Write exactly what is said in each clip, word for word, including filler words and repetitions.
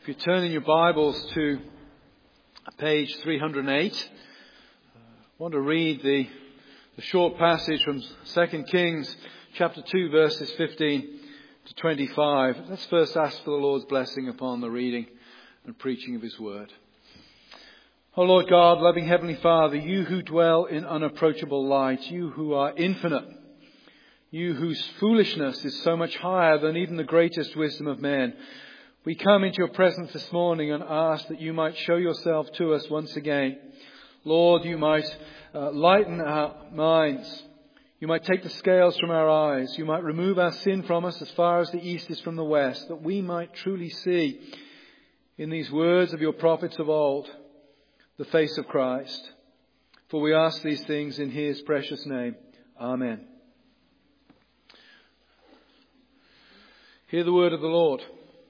If you turn in your Bibles to page three hundred eight, I want to read the, the short passage from Second Kings chapter two, verses fifteen to twenty-five. Let's first ask for the Lord's blessing upon the reading and preaching of His Word. O Lord God, loving Heavenly Father, you who dwell in unapproachable light, you who are infinite, you whose foolishness is so much higher than even the greatest wisdom of men, we come into your presence this morning and ask that you might show yourself to us once again. Lord, you might uh, lighten our minds. You might take the scales from our eyes. You might remove our sin from us as far as the east is from the west, that we might truly see in these words of your prophets of old the face of Christ. For we ask these things in His precious name. Amen. Hear the word of the Lord.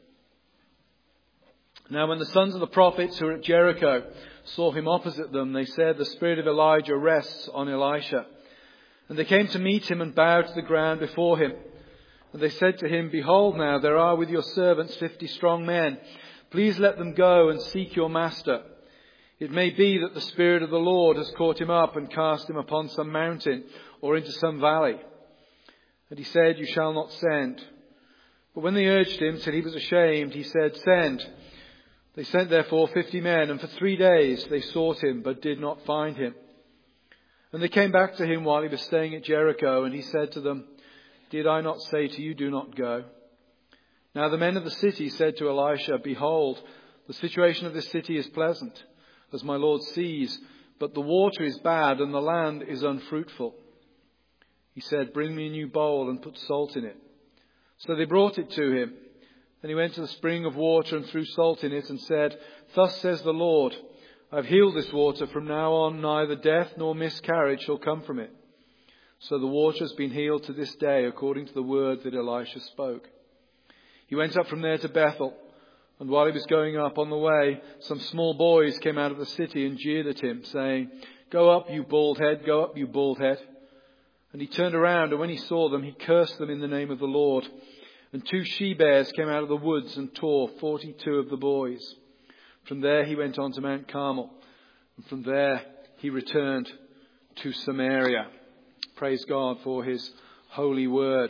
Now when the sons of the prophets who were at Jericho saw him opposite them, they said, "The spirit of Elijah rests on Elisha." And they came to meet him and bowed to the ground before him. And they said to him, "Behold now, there are with your servants fifty strong men. Please let them go and seek your master. It may be that the Spirit of the Lord has caught him up and cast him upon some mountain or into some valley." And he said, "You shall not send." But when they urged him till he was ashamed, he said, "Send." They sent therefore fifty men, and for three days they sought him, but did not find him. And they came back to him while he was staying at Jericho, and he said to them, "Did I not say to you, do not go?" Now the men of the city said to Elisha, "Behold, the situation of this city is pleasant, as my Lord sees, but the water is bad and the land is unfruitful." He said, "Bring me a new bowl and put salt in it." So they brought it to him. Then he went to the spring of water and threw salt in it and said, "Thus says the Lord, I have healed this water. From now on neither death nor miscarriage shall come from it." So the water has been healed to this day, according to the word that Elisha spoke. He went up from there to Bethel. And while he was going up on the way, some small boys came out of the city and jeered at him, saying, "Go up, you bald head, go up, you bald head." And he turned around, and when he saw them, he cursed them in the name of the Lord. And two she-bears came out of the woods and tore forty-two of the boys. From there he went on to Mount Carmel. And from there he returned to Samaria. Praise God for His holy word.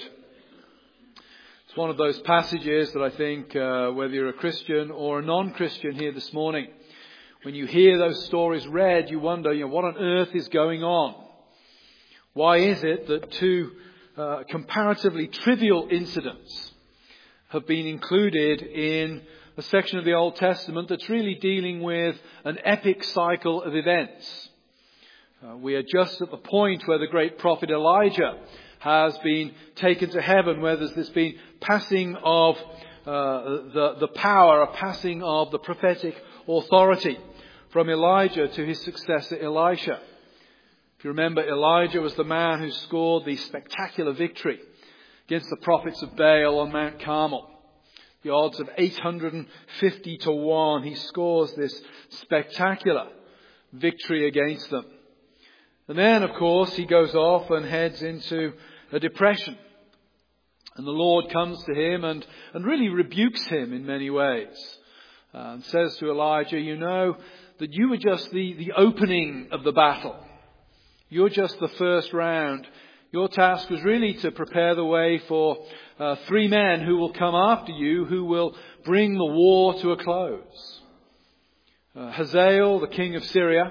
It's one of those passages that I think, uh, whether you're a Christian or a non-Christian here this morning, when you hear those stories read, you wonder, you know, what on earth is going on? Why is it that two uh, comparatively trivial incidents have been included in a section of the Old Testament that's really dealing with an epic cycle of events? Uh, we are just at the point where the great prophet Elijah has been taken to heaven, where there's this been passing of uh, the, the power, a passing of the prophetic authority from Elijah to his successor Elisha. If you remember, Elijah was the man who scored the spectacular victory against the prophets of Baal on Mount Carmel. The odds of eight hundred fifty to one. He scores this spectacular victory against them. And then, of course, he goes off and heads into a depression. And the Lord comes to him and, and really rebukes him in many ways. Uh, and says to Elijah, "You know that you were just the, the opening of the battle. You're just the first round. Your task was really to prepare the way for uh, three men who will come after you, who will bring the war to a close. Uh, Hazael, the king of Syria,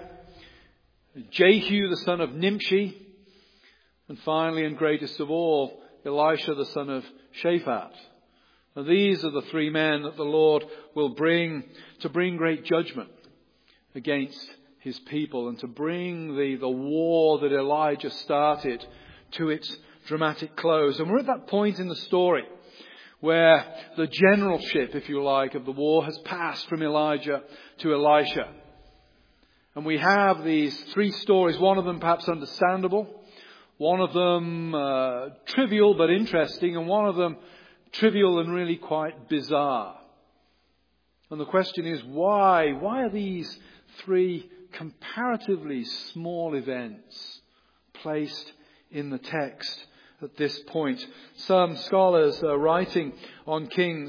Jehu, the son of Nimshi, and finally, and greatest of all, Elisha, the son of Shaphat. Now, these are the three men that the Lord will bring to bring great judgment against His people and to bring the, the war that Elijah started to its dramatic close. And we're at that point in the story where the generalship, if you like, of the war has passed from Elijah to Elisha. And we have these three stories, one of them perhaps understandable, one of them uh, trivial but interesting, and one of them trivial and really quite bizarre. And the question is, why? Why are these three comparatively small events placed in the text at this point? Some scholars uh, writing on Kings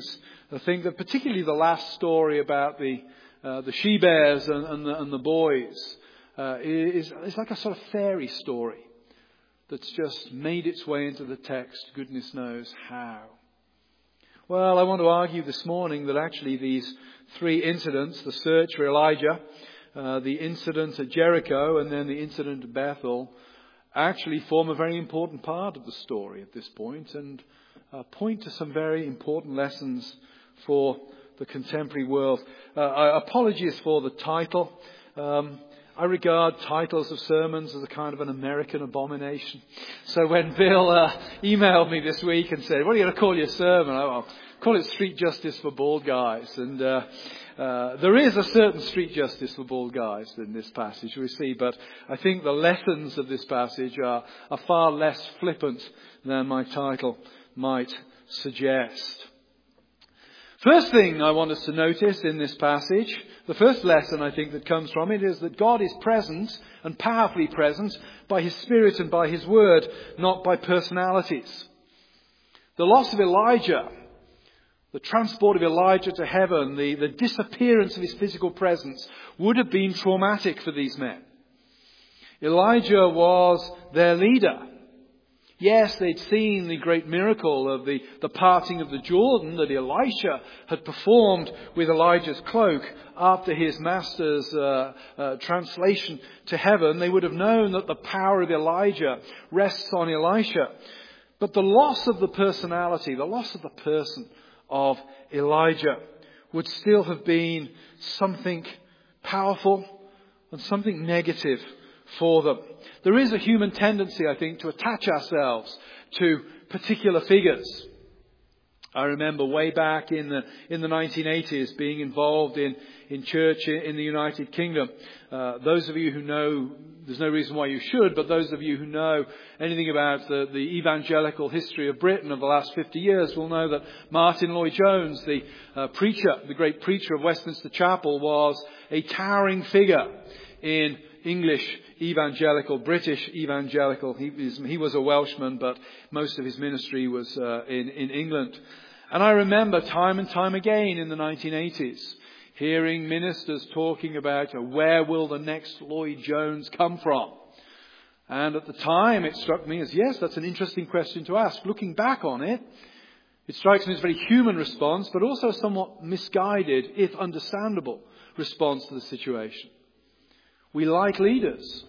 I think that particularly the last story about the uh, the she-bears and, and, the, and the boys uh, is, is like a sort of fairy story that's just made its way into the text, goodness knows how. Well, I want to argue this morning that actually these three incidents, the search for Elijah, uh, the incident at Jericho, and then the incident at Bethel, actually form a very important part of the story at this point and uh, point to some very important lessons for the contemporary world. Uh, apologies for the title. Um, I regard titles of sermons as a kind of an American abomination. So when Bill uh, emailed me this week and said, what are you going to call your sermon? I'll call it Street Justice for Bald Guys. And uh, uh, there is a certain street justice for bald guys in this passage, we see. But I think the lessons of this passage are, are far less flippant than my title might suggest. First thing I want us to notice in this passage, the first lesson I think that comes from it is that God is present and powerfully present by His Spirit and by His Word, not by personalities. The loss of Elijah, the transport of Elijah to heaven, the, the disappearance of his physical presence would have been traumatic for these men. Elijah was their leader. Yes, they'd seen the great miracle of the, the parting of the Jordan that Elisha had performed with Elijah's cloak after his master's uh, uh, translation to heaven. They would have known that the power of Elijah rests on Elisha. But the loss of the personality, the loss of the person of Elijah would still have been something powerful and something negative for them. There is a human tendency, I think, to attach ourselves to particular figures. I remember way back in the in the nineteen eighties being involved in, in church in the United Kingdom. Uh, those of you who know, there's no reason why you should, but those of you who know anything about the, the evangelical history of Britain of the last fifty years will know that Martin Lloyd-Jones, the uh, preacher, the great preacher of Westminster Chapel, was a towering figure in English evangelical, British evangelical. He, he was a Welshman, but most of his ministry was uh, in, in England. And I remember time and time again in the nineteen eighties hearing ministers talking about uh, where will the next Lloyd-Jones come from? And at the time it struck me as, yes, that's an interesting question to ask. Looking back on it, it strikes me as a very human response, but also a somewhat misguided, if understandable, response to the situation. We like leaders.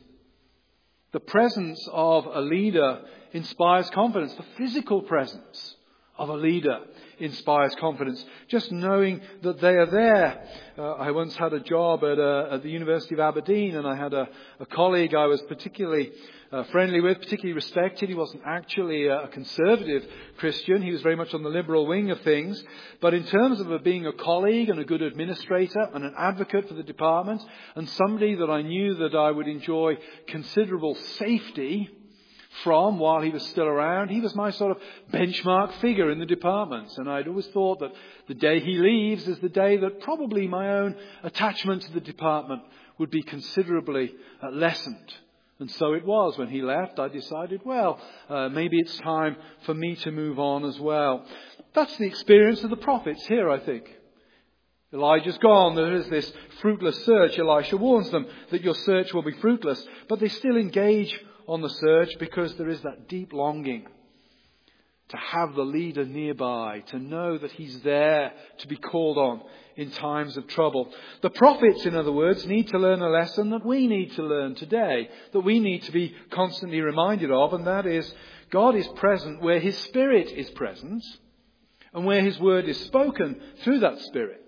The presence of a leader inspires confidence. The physical presence of a leader inspires confidence. Just knowing that they are there. Uh, I once had a job at, uh, at the University of Aberdeen, and I had a, a colleague I was particularly uh, friendly with, particularly respected. He wasn't actually a, a conservative Christian. He was very much on the liberal wing of things. But in terms of being a colleague and a good administrator and an advocate for the department, and somebody that I knew that I would enjoy considerable safety from while he was still around, he was my sort of benchmark figure in the department. And I'd always thought that the day he leaves is the day that probably my own attachment to the department would be considerably uh, lessened. And so it was. When he left, I decided, well, uh, maybe it's time for me to move on as well. That's the experience of the prophets here, I think. Elijah's gone. There is this fruitless search. Elisha warns them that your search will be fruitless. But they still engage on the search because there is that deep longing to have the leader nearby, to know that he's there to be called on in times of trouble. The prophets, in other words, need to learn a lesson that we need to learn today, that we need to be constantly reminded of, and that is God is present where His Spirit is present and where His word is spoken through that Spirit.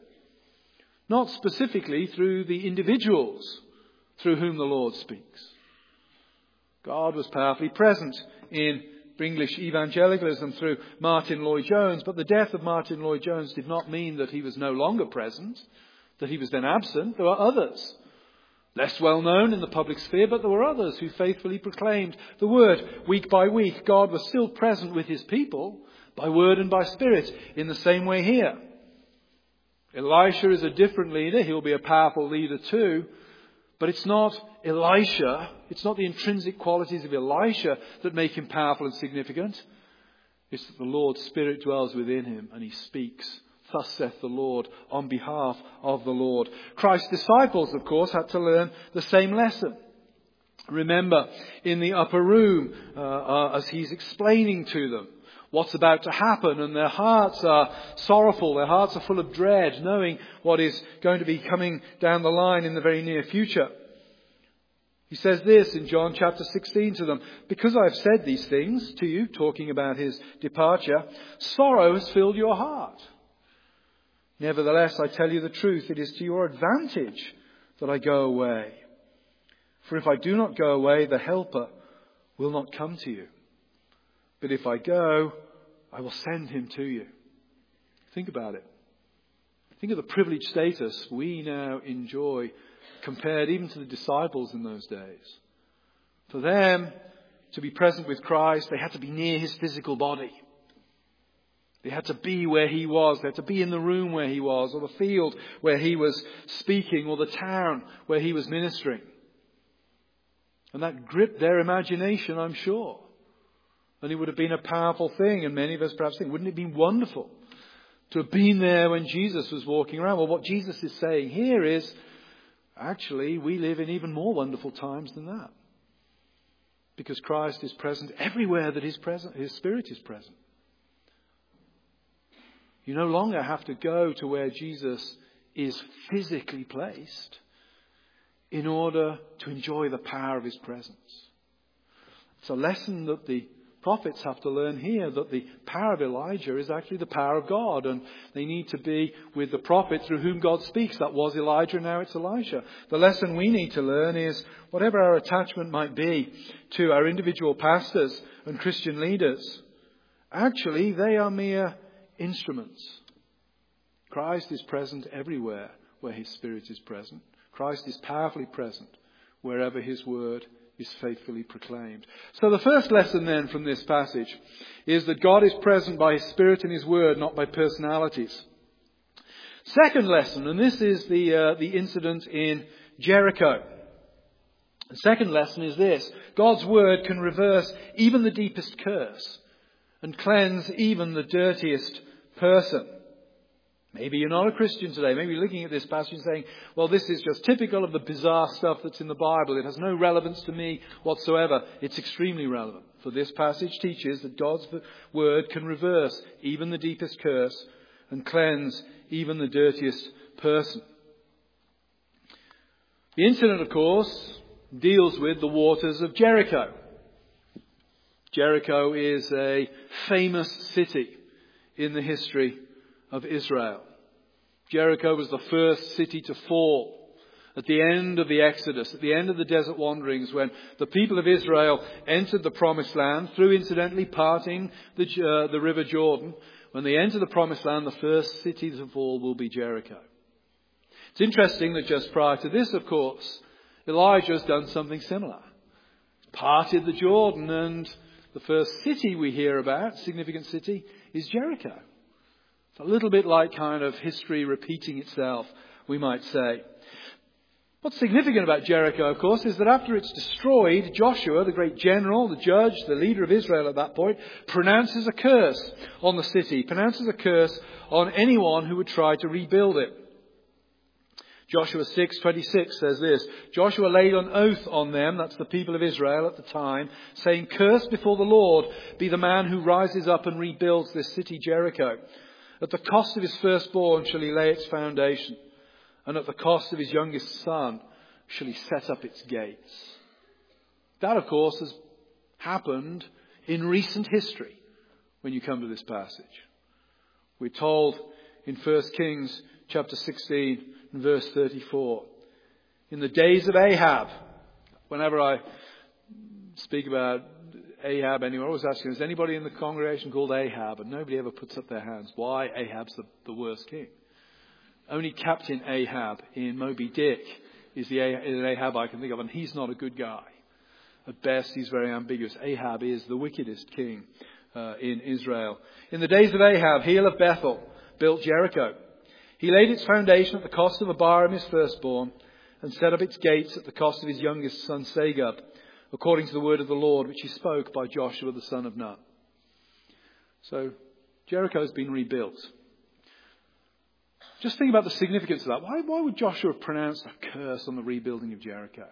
Not specifically through the individuals through whom the Lord speaks. God was powerfully present in English evangelicalism through Martin Lloyd-Jones, but the death of Martin Lloyd-Jones did not mean that he was no longer present, that he was then absent. There were others, less well known in the public sphere, but there were others who faithfully proclaimed the word week by week. God was still present with His people by word and by spirit in the same way here. Elisha is a different leader. He'll be a powerful leader too. But it's not Elisha, it's not the intrinsic qualities of Elisha that make him powerful and significant. It's that the Lord's Spirit dwells within him and He speaks Thus saith the Lord, on behalf of the Lord. Christ's disciples, of course, had to learn the same lesson. Remember, in the upper room, uh, uh, as he's explaining to them what's about to happen, and their hearts are sorrowful, their hearts are full of dread, knowing what is going to be coming down the line in the very near future. He says this in John chapter sixteen to them, because I have said these things to you, talking about his departure, sorrow has filled your heart. Nevertheless, I tell you the truth, it is to your advantage that I go away. For if I do not go away, the Helper will not come to you. But if I go, I will send him to you. Think about it. Think of the privileged status we now enjoy compared even to the disciples in those days. For them to be present with Christ, they had to be near his physical body. They had to be where he was. They had to be in the room where he was, or the field where he was speaking, or the town where he was ministering. And that gripped their imagination, I'm sure. And it would have been a powerful thing. And many of us perhaps think, wouldn't it have been wonderful to have been there when Jesus was walking around? Well, what Jesus is saying here is, actually, we live in even more wonderful times than that. Because Christ is present everywhere that his, present, his Spirit is present. You no longer have to go to where Jesus is physically placed in order to enjoy the power of his presence. It's a lesson that the prophets have to learn here, that the power of Elijah is actually the power of God, and they need to be with the prophet through whom God speaks. That was Elijah, now it's Elisha. The lesson we need to learn is, whatever our attachment might be to our individual pastors and Christian leaders, actually they are mere instruments. Christ is present everywhere where his Spirit is present. Christ is powerfully present wherever his word is faithfully proclaimed. So the first lesson then from this passage is that God is present by his Spirit and his word, not by personalities. Second lesson, and this is the uh, the incident in Jericho. The second lesson is this: God's word can reverse even the deepest curse and cleanse even the dirtiest person. Maybe you're not a Christian today. Maybe you're looking at this passage and saying, well, this is just typical of the bizarre stuff that's in the Bible. It has no relevance to me whatsoever. It's extremely relevant. For this passage teaches that God's word can reverse even the deepest curse and cleanse even the dirtiest person. The incident, of course, deals with the waters of Jericho. Jericho is a famous city in the history of Israel. Jericho was the first city to fall at the end of the Exodus, at the end of the desert wanderings, when the people of Israel entered the Promised Land through, incidentally, parting the, uh, the River Jordan. When they enter the Promised Land, the first city to fall will be Jericho. It's interesting that just prior to this, of course, Elijah has done something similar. Parted the Jordan, and the first city we hear about, significant city, is Jericho. It's a little bit like kind of history repeating itself, we might say. What's significant about Jericho, of course, is that after it's destroyed, Joshua, the great general, the judge, the leader of Israel at that point, pronounces a curse on the city, pronounces a curse on anyone who would try to rebuild it. Joshua six twenty-six says this: Joshua laid an oath on them, that's the people of Israel at the time, saying, "Cursed before the Lord be the man who rises up and rebuilds this city Jericho. At the cost of his firstborn shall he lay its foundation, and at the cost of his youngest son shall he set up its gates." That, of course, has happened in recent history when you come to this passage. We're told in First Kings chapter sixteen and verse thirty-four. In the days of Ahab, whenever I speak about Ahab anywhere, I always ask, is anybody in the congregation called Ahab? And nobody ever puts up their hands. Why? Ahab's the, the worst king. Only Captain Ahab in Moby Dick is the Ahab I can think of, and he's not a good guy. At best, he's very ambiguous. Ahab is the wickedest king uh, in Israel. In the days of Ahab, Hiel of Bethel built Jericho. He laid its foundation at the cost of Abiram his firstborn, and set up its gates at the cost of his youngest son Segub, according to the word of the Lord, which he spoke by Joshua the son of Nun. So Jericho has been rebuilt. Just think about the significance of that. Why, why would Joshua have pronounced a curse on the rebuilding of Jericho?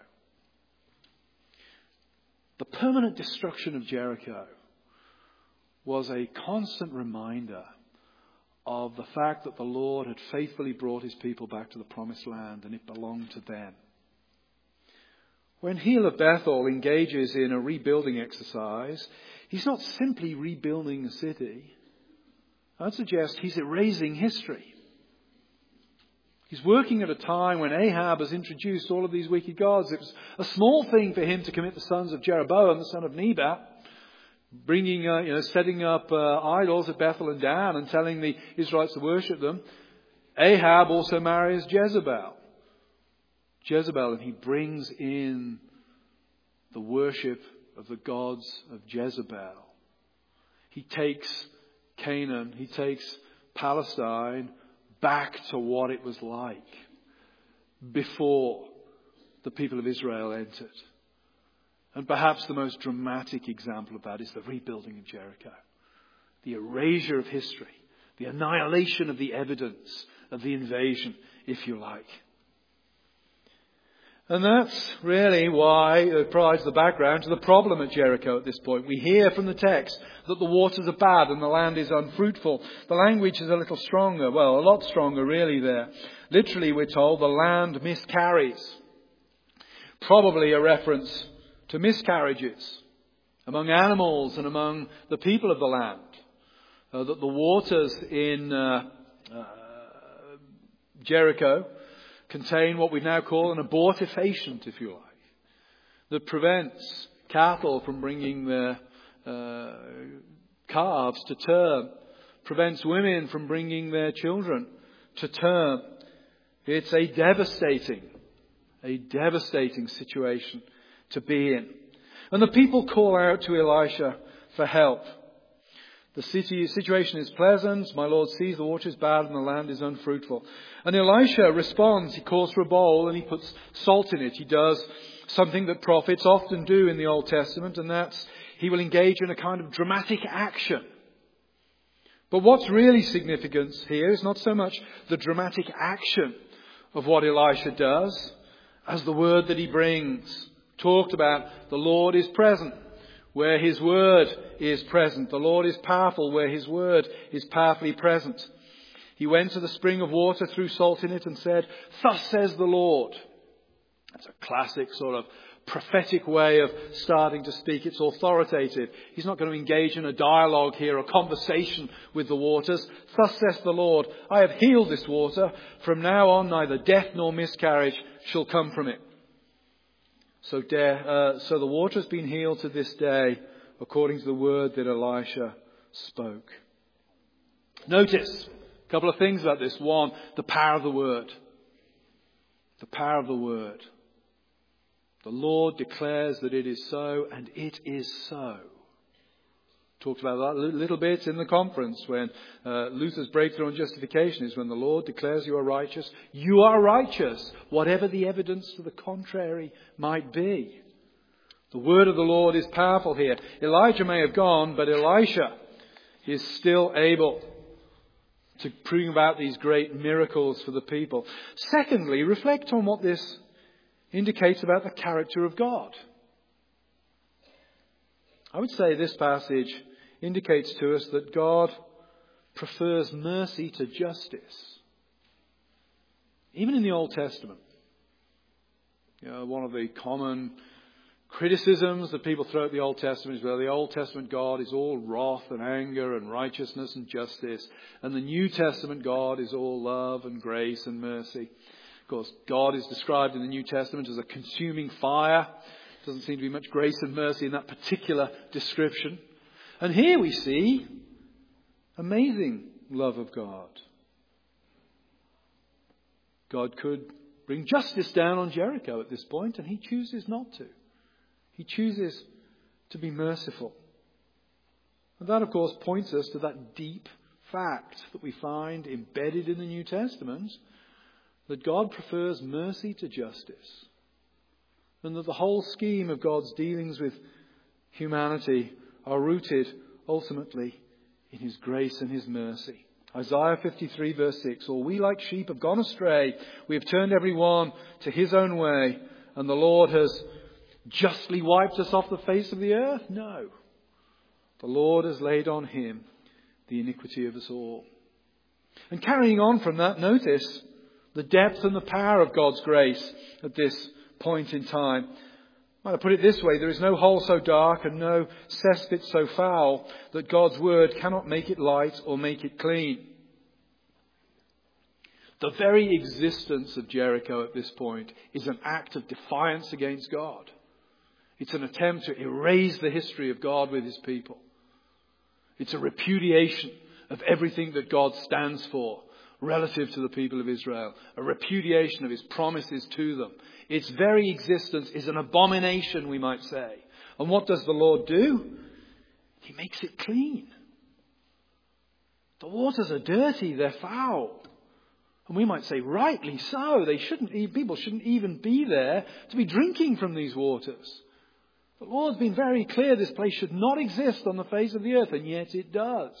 The permanent destruction of Jericho was a constant reminder of the fact that the Lord had faithfully brought his people back to the promised land and it belonged to them. When Hill of Bethel engages in a rebuilding exercise, he's not simply rebuilding a city. I'd suggest he's erasing history. He's working at a time when Ahab has introduced all of these wicked gods. It was a small thing for him to commit the sons of Jeroboam, the son of Nebat, bringing, uh, you know, setting up uh, idols at Bethel and Dan and telling the Israelites to worship them. Ahab also marries Jezebel. Jezebel, and he brings in the worship of the gods of Jezebel. He takes Canaan, he takes Palestine back to what it was like before the people of Israel entered. And perhaps the most dramatic example of that is the rebuilding of Jericho. The erasure of history. The annihilation of the evidence of the invasion, if you like. And that's really why it provides the background to the problem at Jericho at this point. We hear from the text that the waters are bad and the land is unfruitful. The language is a little stronger. Well, a lot stronger really there. Literally, we're told the land miscarries. Probably a reference to miscarriages among animals and among the people of the land. Uh, that the waters in uh, uh, Jericho contain what we now call an abortifacient, if you like, that prevents cattle from bringing their uh, calves to term, prevents women from bringing their children to term. It's a devastating, a devastating situation to be in. And the people call out to Elisha for help. The city, situation is pleasant. My Lord sees the water is bad and the land is unfruitful. And Elisha responds. He calls for a bowl and he puts salt in it. He does something that prophets often do in the Old Testament, and that's he will engage in a kind of dramatic action. But what's really significant here is not so much the dramatic action of what Elisha does as the word that he brings. Talked about the Lord is present where his word is present. The Lord is powerful where his word is powerfully present. He went to the spring of water, threw salt in it and said, "Thus says the Lord." That's a classic sort of prophetic way of starting to speak. It's authoritative. He's not going to engage in a dialogue here, a conversation with the waters. "Thus says the Lord, I have healed this water. From now on, neither death nor miscarriage shall come from it." So, de- uh, so the water has been healed to this day, according to the word that Elisha spoke. Notice a couple of things about this. One, the power of the word. The power of the word. The Lord declares that it is so, and it is so. Talked about that a little bit in the conference when uh, Luther's breakthrough on justification is when the Lord declares you are righteous. You are righteous, whatever the evidence to the contrary might be. The word of the Lord is powerful here. Elijah may have gone, but Elisha is still able to bring about these great miracles for the people. Secondly, reflect on what this indicates about the character of God. I would say this passage indicates to us that God prefers mercy to justice. Even in the Old Testament. You know, one of the common criticisms that people throw at the Old Testament is, well, the Old Testament God is all wrath and anger and righteousness and justice. And the New Testament God is all love and grace and mercy. Of course, God is described in the New Testament as a consuming fire. Doesn't seem to be much grace and mercy in that particular description. And here we see amazing love of God. God could bring justice down on Jericho at this point, and he chooses not to. He chooses to be merciful. And that, of course, points us to that deep fact that we find embedded in the New Testament, that God prefers mercy to justice. And that the whole scheme of God's dealings with humanity are rooted ultimately in his grace and his mercy. Isaiah fifty-three verse six, "All we like sheep have gone astray. We have turned every one to his own way. And the Lord has justly wiped us off the face of the earth?" No. The Lord has laid on him the iniquity of us all. And carrying on from that, notice the depth and the power of God's grace at this point in time. Might I put it this way, there is no hole so dark and no cesspit so foul that God's word cannot make it light or make it clean. The very existence of Jericho at this point is an act of defiance against God. It's an attempt to erase the history of God with his people. It's a repudiation of everything that God stands for relative to the people of Israel. A repudiation of his promises to them. Its very existence is an abomination, we might say. And what does the Lord do? He makes it clean. The waters are dirty, they're foul. And we might say, rightly so. They shouldn't, people shouldn't even be there to be drinking from these waters. The Lord's been very clear this place should not exist on the face of the earth, and yet it does.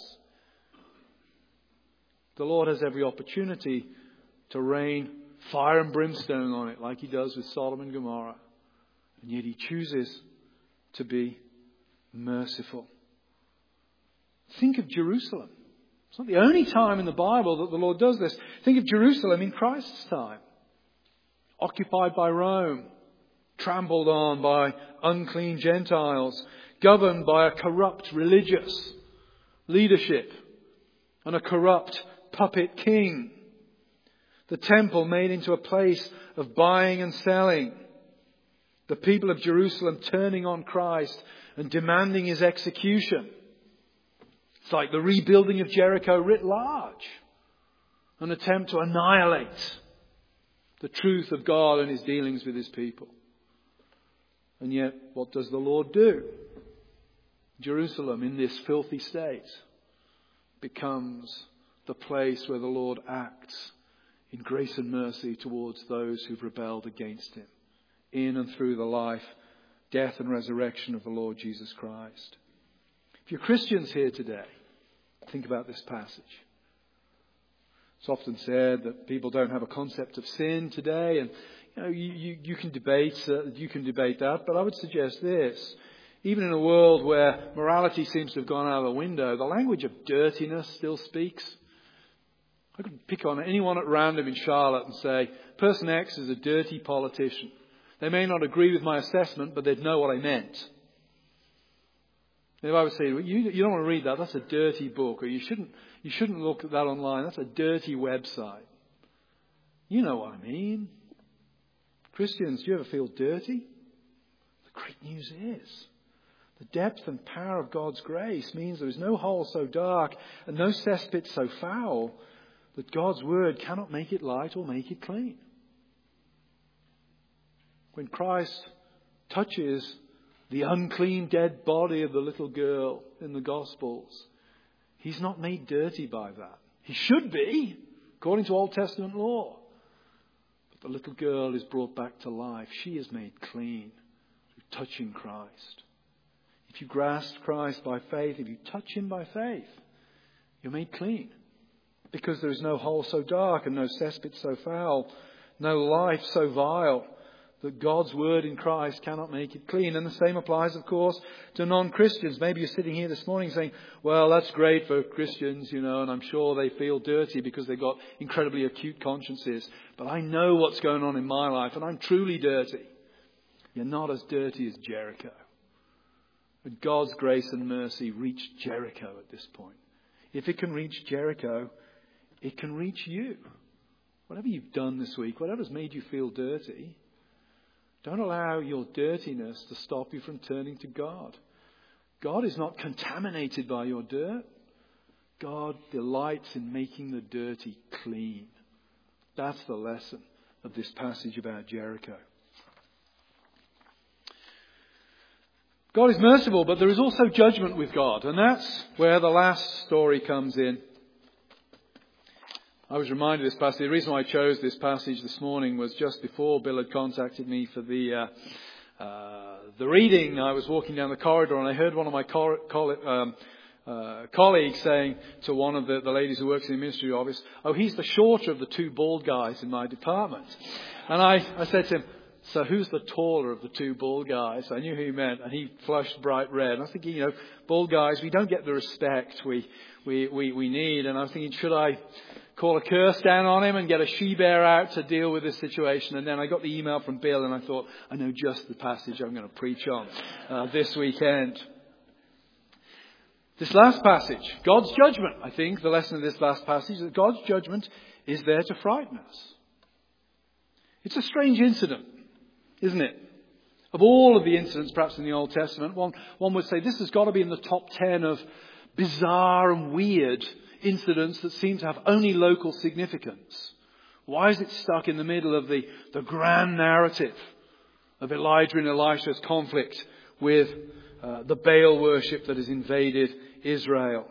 The Lord has every opportunity to rain fire and brimstone on it, like he does with Sodom and Gomorrah. And yet he chooses to be merciful. Think of Jerusalem. It's not the only time in the Bible that the Lord does this. Think of Jerusalem in Christ's time. Occupied by Rome. Trampled on by unclean Gentiles. Governed by a corrupt religious leadership. And a corrupt puppet king. The temple made into a place of buying and selling. The people of Jerusalem turning on Christ and demanding his execution. It's like the rebuilding of Jericho writ large. An attempt to annihilate the truth of God and his dealings with his people. And yet, what does the Lord do? Jerusalem, in this filthy state, becomes the place where the Lord acts in grace and mercy towards those who've rebelled against him. In and through the life, death and resurrection of the Lord Jesus Christ. If you're Christians here today, think about this passage. It's often said that people don't have a concept of sin today, and you know you, you, you can debate uh, you can debate that. But I would suggest this: even in a world where morality seems to have gone out of the window, the language of dirtiness still speaks. I could pick on anyone at random in Charlotte and say, person X is a dirty politician. They may not agree with my assessment, but they'd know what I meant. If I would say, well, you, you don't want to read that, that's a dirty book, or you shouldn't, you shouldn't look at that online, that's a dirty website. You know what I mean. Christians, do you ever feel dirty? The great news is, the depth and power of God's grace means there is no hole so dark and no cesspit so foul that God's word cannot make it light or make it clean. When Christ touches the unclean dead body of the little girl in the Gospels, he's not made dirty by that. He should be, according to Old Testament law. But the little girl is brought back to life. She is made clean through touching Christ. If you grasp Christ by faith, if you touch him by faith, you're made clean. Because there is no hole so dark and no cesspit so foul, no life so vile, that God's word in Christ cannot make it clean. And the same applies, of course, to non-Christians. Maybe you're sitting here this morning saying, well, that's great for Christians, you know, and I'm sure they feel dirty because they've got incredibly acute consciences. But I know what's going on in my life, and I'm truly dirty. You're not as dirty as Jericho. But God's grace and mercy reached Jericho at this point. If it can reach Jericho, it can reach you. Whatever you've done this week, whatever's made you feel dirty, don't allow your dirtiness to stop you from turning to God. God is not contaminated by your dirt. God delights in making the dirty clean. That's the lesson of this passage about Jericho. God is merciful, but there is also judgment with God. And that's where the last story comes in. I was reminded of this passage. The reason why I chose this passage this morning was just before Bill had contacted me for the uh, uh, the reading. I was walking down the corridor and I heard one of my cor- col- um, uh, colleague saying to one of the, the ladies who works in the ministry office, "Oh, he's the shorter of the two bald guys in my department." And I, I said to him, "So who's the taller of the two bald guys?" I knew who he meant, and he flushed bright red. And I was thinking, you know, bald guys, we don't get the respect we we we, we need. And I was thinking, should I call a curse down on him and get a she-bear out to deal with this situation? And then I got the email from Bill, and I thought, I know just the passage I'm going to preach on uh, this weekend. This last passage, God's judgment. I think the lesson of this last passage is that God's judgment is there to frighten us. It's a strange incident, isn't it? Of all of the incidents perhaps in the Old Testament, one, one would say this has got to be in the top ten of bizarre and weird incidents that seem to have only local significance. Why is it stuck in the middle of the, the grand narrative of Elijah and Elisha's conflict with uh, the Baal worship that has invaded Israel?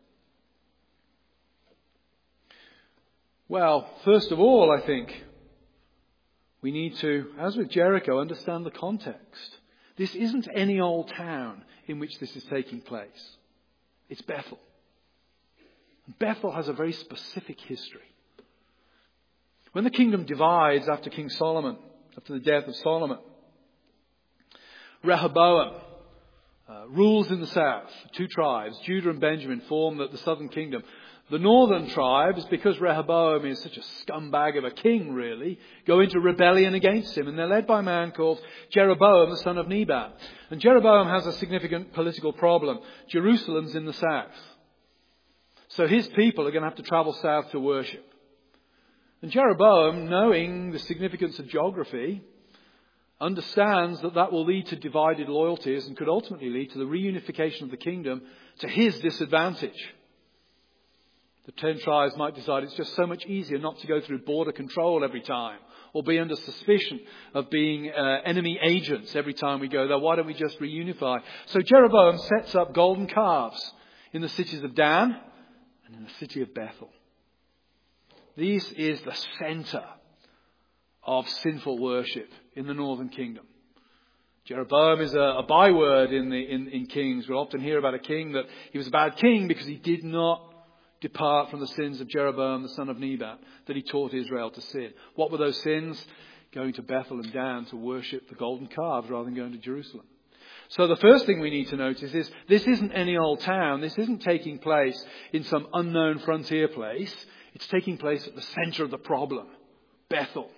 Well, first of all, I think we need to, as with Jericho, understand the context. This isn't any old town in which this is taking place. It's Bethel. Bethel has a very specific history. When the kingdom divides after King Solomon, after the death of Solomon, Rehoboam uh, rules in the south. Two tribes, Judah and Benjamin, form the, the southern kingdom. The northern tribes, because Rehoboam is such a scumbag of a king, really, go into rebellion against him. And they're led by a man called Jeroboam, the son of Nebat. And Jeroboam has a significant political problem. Jerusalem's in the south. So his people are going to have to travel south to worship. And Jeroboam, knowing the significance of geography, understands that that will lead to divided loyalties and could ultimately lead to the reunification of the kingdom to his disadvantage. The ten tribes might decide it's just so much easier not to go through border control every time or be under suspicion of being uh, enemy agents every time we go there. Why don't we just reunify? So Jeroboam sets up golden calves in the cities of Dan and in the city of Bethel. This is the centre of sinful worship in the northern kingdom. Jeroboam is a, a byword in, the, in, in Kings. We'll often hear about a king that he was a bad king because he did not depart from the sins of Jeroboam, the son of Nebat, that he taught Israel to sin. What were those sins? Going to Bethel and Dan to worship the golden calves rather than going to Jerusalem. So the first thing we need to notice is this isn't any old town. This isn't taking place in some unknown frontier place. It's taking place at the centre of the problem, Bethel.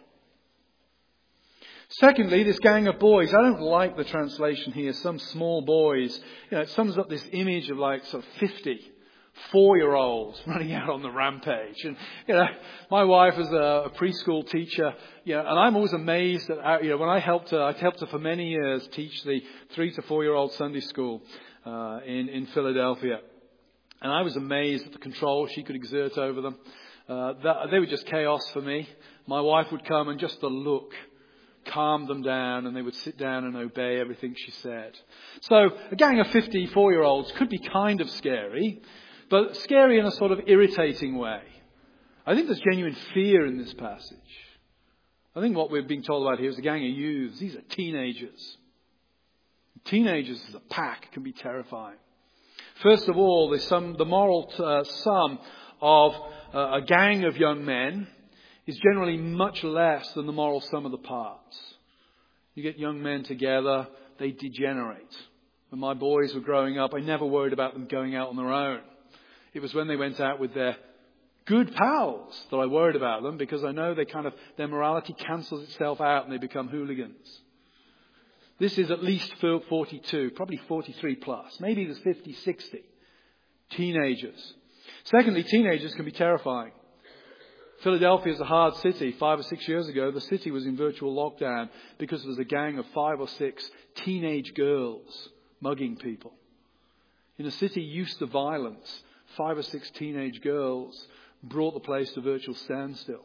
Secondly, this gang of boys. I don't like the translation here, some small boys. You know, it sums up this image of like sort of fifty four-year-olds running out on the rampage. And, you know, my wife is a, a preschool teacher, you know, and I'm always amazed at how, you know, when I helped her, I helped her for many years teach the three to four-year-old Sunday school uh, in, in Philadelphia. And I was amazed at the control she could exert over them. Uh, that, they were just chaos for me. My wife would come and just the look calmed them down, and they would sit down and obey everything she said. So a gang of fifty-four-year-olds could be kind of scary, but scary in a sort of irritating way. I think there's genuine fear in this passage. I think what we're being told about here is a gang of youths. These are teenagers. Teenagers as a pack can be terrifying. First of all, the sum, the moral uh, sum of uh, a gang of young men is generally much less than the moral sum of the parts. You get young men together, they degenerate. When my boys were growing up, I never worried about them going out on their own. It was when they went out with their good pals that I worried about them, because I know they kind of, their morality cancels itself out and they become hooligans. This is at least forty-two, probably forty-three plus. Maybe there's fifty, sixty teenagers. Secondly, teenagers can be terrifying. Philadelphia is a hard city. Five or six years ago, the city was in virtual lockdown because there was a gang of five or six teenage girls mugging people. In a city used to violence, five or six teenage girls brought the place to virtual standstill.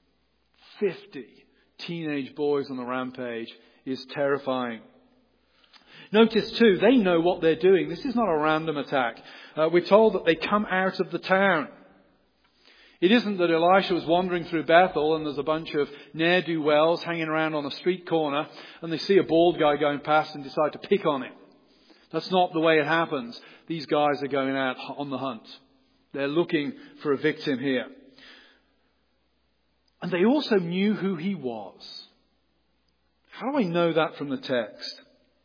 Fifty teenage boys on the rampage is terrifying. Notice too, they know what they're doing. This is not a random attack. Uh, we're told that they come out of the town. It isn't that Elisha was wandering through Bethel and there's a bunch of ne'er-do-wells hanging around on a street corner and they see a bald guy going past and decide to pick on him. That's not the way it happens. These guys are going out on the hunt. They're looking for a victim here. And they also knew who he was. How do I know that from the text?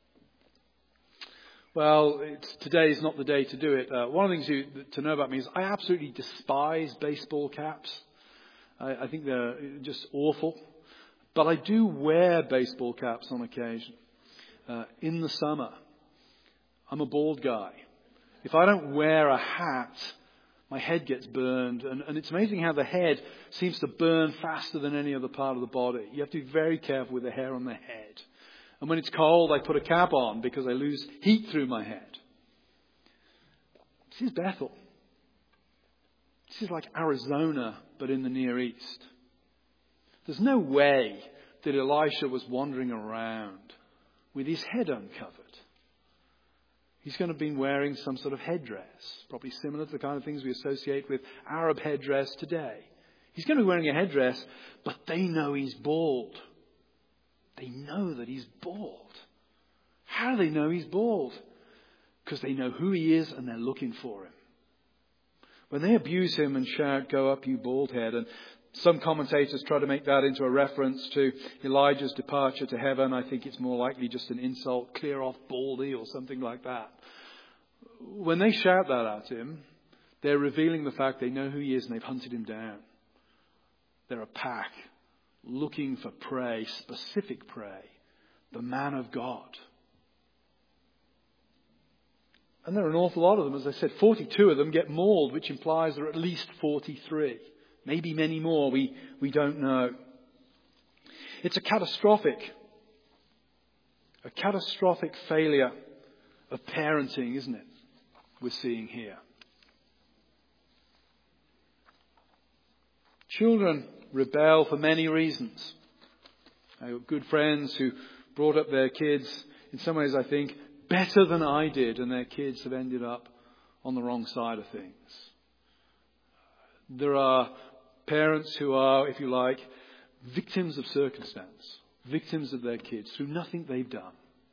Well, it's, today is not the day to do it. Uh, one of the things you, to know about me is I absolutely despise baseball caps. I, I think they're just awful. But I do wear baseball caps on occasion. Uh, in the summer, I'm a bald guy. If I don't wear a hat, my head gets burned. And, and it's amazing how the head seems to burn faster than any other part of the body. You have to be very careful with the hair on the head. And when it's cold, I put a cap on because I lose heat through my head. This is Bethel. This is like Arizona, but in the Near East. There's no way that Elisha was wandering around with his head uncovered. He's going to have been wearing some sort of headdress, probably similar to the kind of things we associate with Arab headdress today. He's going to be wearing a headdress, but they know he's bald. They know that he's bald. How do they know he's bald? Because they know who he is and they're looking for him. When they abuse him and shout, "Go up, you bald head," and some commentators try to make that into a reference to Elijah's departure to heaven. I think it's more likely just an insult, "Clear off, baldy," or something like that. When they shout that at him, they're revealing the fact they know who he is and they've hunted him down. They're a pack looking for prey, specific prey, the man of God. And there are an awful lot of them. As I said, forty-two of them get mauled, which implies there are at least forty-three. Maybe many more, we, we don't know. It's a catastrophic, a catastrophic failure of parenting, isn't it? We're seeing here. Children rebel for many reasons. I have good friends who brought up their kids, in some ways I think, better than I did, and their kids have ended up on the wrong side of things. There are parents who are, if you like, victims of circumstance, victims of their kids through nothing they've done.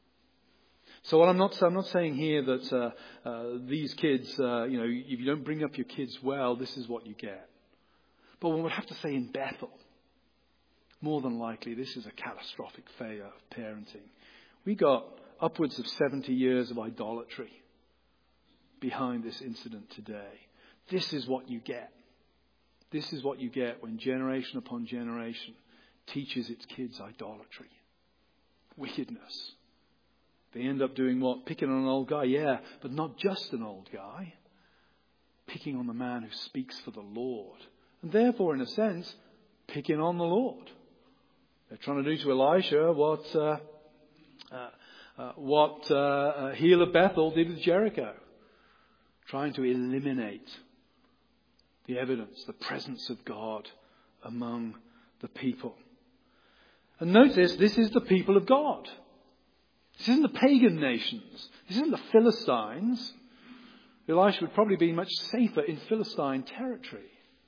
So what I'm not, I'm not saying here that uh, uh, these kids, uh, you know, if you don't bring up your kids well, this is what you get. But one would have to say in Bethel, more than likely, this is a catastrophic failure of parenting. We got upwards of seventy years of idolatry behind this incident today. This is what you get. This is what you get when generation upon generation teaches its kids idolatry, wickedness. They end up doing what? Picking on an old guy, yeah, but not just an old guy. Picking on the man who speaks for the Lord. And therefore, in a sense, picking on the Lord. They're trying to do to Elisha what uh, uh, uh, what uh, uh, Heel of Bethel did with Jericho. Trying to eliminate the evidence, the presence of God among the people. And notice, this is the people of God. This isn't the pagan nations. This isn't the Philistines. Elisha would probably be much safer in Philistine territory.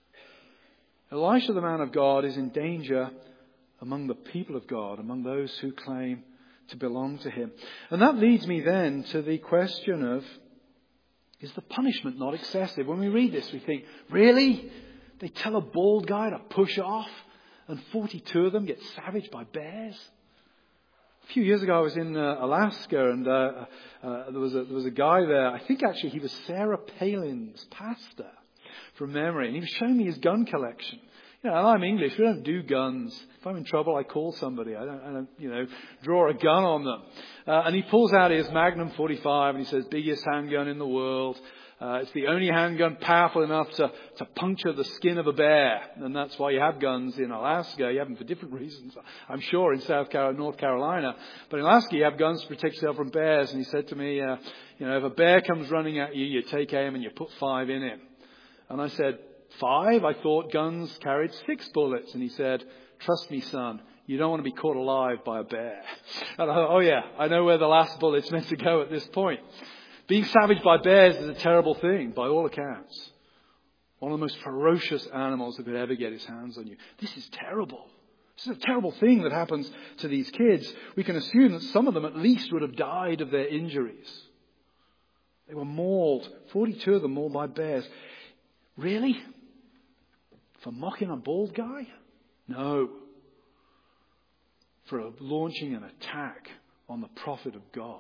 Elisha, the man of God, is in danger among the people of God, among those who claim to belong to him. And that leads me then to the question of, is the punishment not excessive? When we read this, we think, really? They tell a bald guy to push off and forty-two of them get savaged by bears? A few years ago, I was in uh, Alaska, and uh, uh, there was a, there was a guy there. I think actually he was Sarah Palin's pastor, from memory, and he was showing me his gun collection. You know, and I'm English. We don't do guns. If I'm in trouble, I call somebody. I don't, I don't you know, draw a gun on them. Uh, and he pulls out his Magnum forty-five, and he says, "Biggest handgun in the world. Uh, it's the only handgun powerful enough to, to puncture the skin of a bear." And that's why you have guns in Alaska. You have them for different reasons, I'm sure, in South Carolina, North Carolina. But in Alaska, you have guns to protect yourself from bears. And he said to me, uh, you know, if a bear comes running at you, you take aim and you put five in him. And I said, "Five? I thought guns carried six bullets." And he said, "Trust me, son, you don't want to be caught alive by a bear." And I thought, oh yeah, I know where the last bullet's meant to go at this point. Being savaged by bears is a terrible thing, by all accounts. One of the most ferocious animals that could ever get his hands on you. This is terrible. This is a terrible thing that happens to these kids. We can assume that some of them at least would have died of their injuries. They were mauled, forty-two of them mauled by bears. Really? For mocking a bald guy? No. For launching an attack on the prophet of God.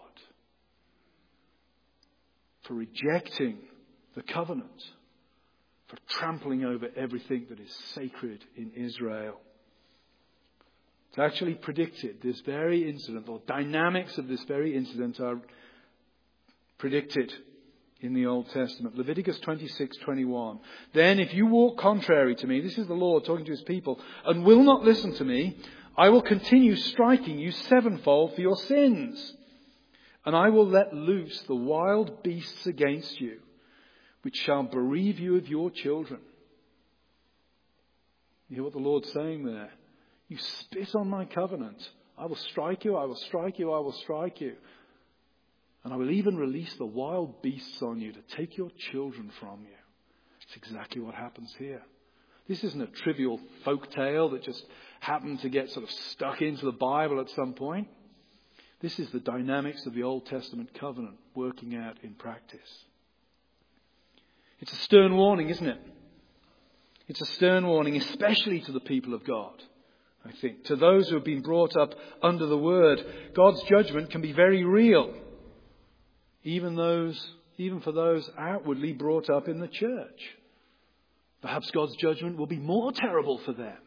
For rejecting the covenant. For trampling over everything that is sacred in Israel. It's actually predicted, this very incident, or dynamics of this very incident are predicted in the Old Testament. Leviticus twenty-six twenty-one. Then if you walk contrary to me, this is the Lord talking to his people, and will not listen to me, I will continue striking you sevenfold for your sins. And I will let loose the wild beasts against you, which shall bereave you of your children. You hear what the Lord's saying there? You spit on my covenant. I will strike you, I will strike you, I will strike you. And I will even release the wild beasts on you to take your children from you. It's exactly what happens here. This isn't a trivial folk tale that just happened to get sort of stuck into the Bible at some point. This is the dynamics of the Old Testament covenant working out in practice. It's a stern warning, isn't it? It's a stern warning, especially to the people of God, I think. To those who have been brought up under the Word, God's judgment can be very real. Even those, even for those outwardly brought up in the church. Perhaps God's judgment will be more terrible for them.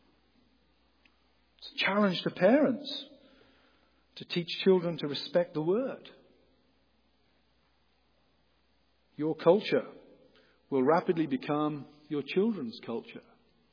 It's a challenge to parents to teach children to respect the Word. Your culture will rapidly become your children's culture.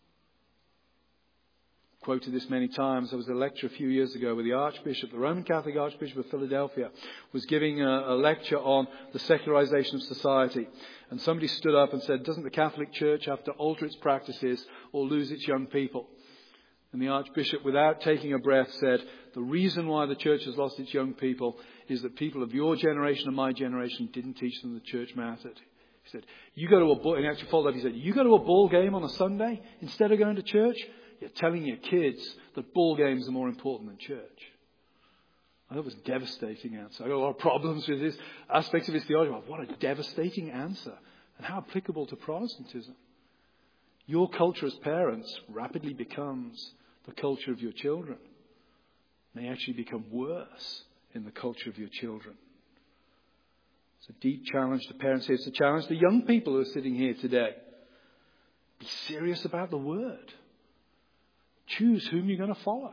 Quoted this many times. There was a lecture a few years ago where the Archbishop, the Roman Catholic Archbishop of Philadelphia, was giving a, a lecture on the secularization of society. And somebody stood up and said, doesn't the Catholic Church have to alter its practices or lose its young people? And the Archbishop, without taking a breath, said, the reason why the church has lost its young people is that people of your generation and my generation didn't teach them the church mattered. He said, you go to a ball, and he actually followed up, he said, you go to a ball game on a Sunday instead of going to church? You're telling your kids that ball games are more important than church. I thought it was a devastating answer. I got a lot of problems with this aspects of his theology. What a devastating answer. And how applicable to Protestantism. Your culture as parents rapidly becomes the culture of your children. It may actually become worse in the culture of your children. It's a deep challenge to parents here. It's a challenge to young people who are sitting here today. Be serious about the Word. Choose whom you're going to follow.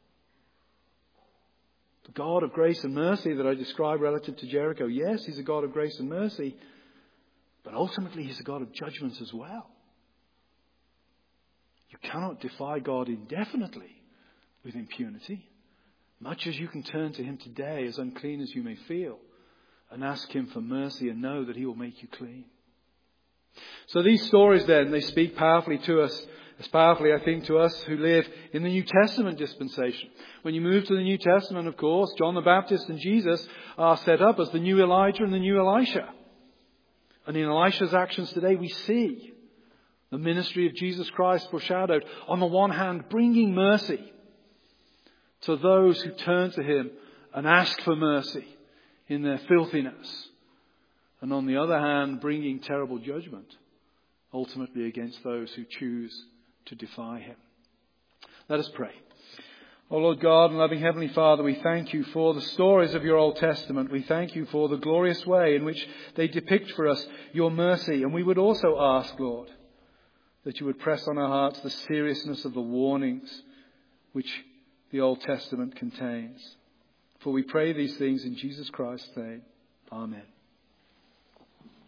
The God of grace and mercy that I described relative to Jericho, yes, he's a God of grace and mercy, but ultimately he's a God of judgments as well. You cannot defy God indefinitely with impunity, much as you can turn to him today, as unclean as you may feel, and ask him for mercy and know that he will make you clean. So these stories then, they speak powerfully to us. As powerfully, I think, to us who live in the New Testament dispensation. When you move to the New Testament, of course, John the Baptist and Jesus are set up as the new Elijah and the new Elisha. And in Elisha's actions today, we see the ministry of Jesus Christ foreshadowed. On the one hand, bringing mercy to those who turn to him and ask for mercy in their filthiness. And on the other hand, bringing terrible judgment, ultimately against those who choose to defy him. Let us pray. O Lord God and loving Heavenly Father, we thank you for the stories of your Old Testament. We thank you for the glorious way in which they depict for us your mercy. And we would also ask, Lord, that you would press on our hearts the seriousness of the warnings which the Old Testament contains. For we pray these things in Jesus Christ's name. Amen.